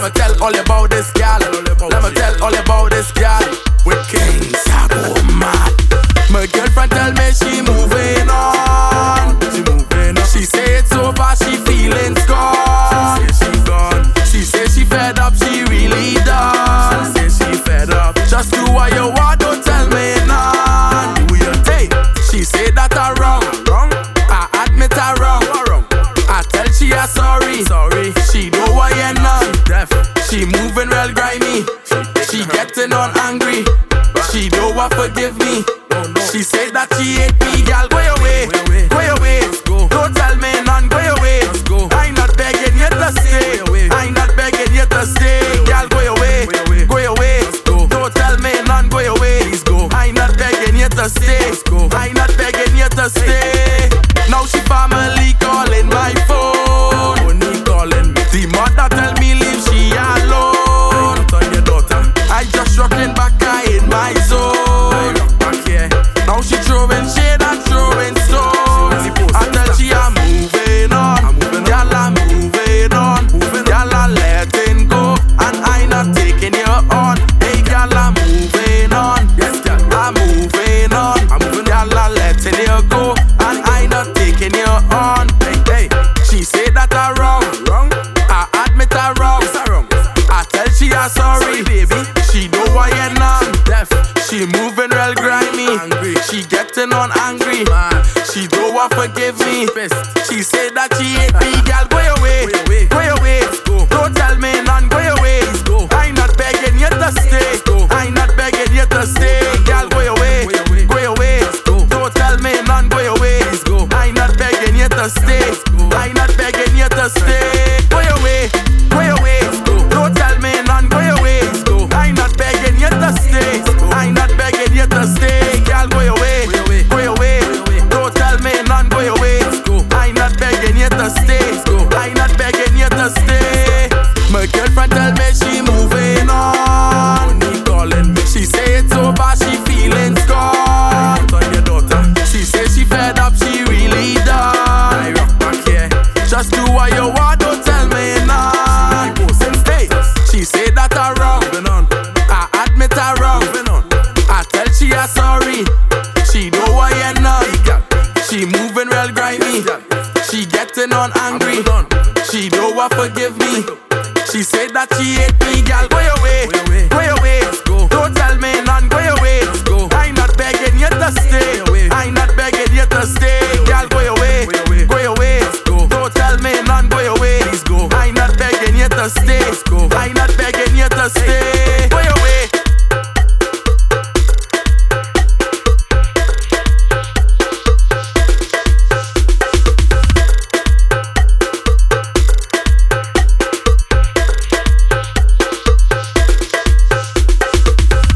me tell all about this gal. Let me tell all about this gal. With kings, I go mad. My girlfriend tell me she moving on. She say it's over, she feeling scorned. She gone. She say she fed up, she really done. She say she fed up. Just do what you want, don't tell me none. Do your thing. She say that I wrong. I admit I wrong. I tell she a sorry. She know I ain't none. She moving real grimy. She getting on angry. She don't want forgive me. She say that she hate me. Girl, go away. Don't tell me none. Go away. I ain't not begging you to stay. I ain't not begging you to stay. Girl, go away. Don't tell me none. Go away. I ain't not begging you to stay. I ain't not begging you to stay. Now she family calling my phone. The mother tell me leave she alone. I just rocking back, I in my zone. Now she throwing shade and throwing stones. I tell she I'm moving on. Y'all I'm moving on. Y'all I'm letting go, and I not taking you on. Hey, y'all I'm moving on. Yes, girl, I'm moving on. Y'all I'm letting you go, and I not taking you on. Hey, she say that I wrong. I admit I wrong. I tell she I'm sorry, baby. She know I ain't none. She moving real grimy. She getting on angry. She don't want forgive me. She say that she hate me. Girl, go away. Don't tell me none. Go away. I ain't not begging you to stay. I ain't not begging you to stay. Girl, go away. Don't tell me none. Go away. I ain't not begging you to stay. I ain't not begging you to stay. Go away. Don't tell me none. Go away. I ain't not begging you to stay. I ain't not begging you to stay. Girl, go away. Don't tell me none. Go away. I ain't not begging you to stay. I ain't not begging you to stay. My girlfriend tell me she moving on. She say it's over, she feeling scorned. She say she fed up, she really done. Just do what you want, don't tell me none. Hey, she say that I wrong. I admit I wrong. I tell she a sorry. She know I ain't none. She moving real grimy. She getting on angry. She don't want forgive me. She say that she hate me. Girl, go away. Don't tell me none. Go away. I ain't not begging you to stay. I ain't not begging you to stay. Girl, go away. Don't tell me none. Go away. I ain't not begging you to stay. I ain't not begging you to stay.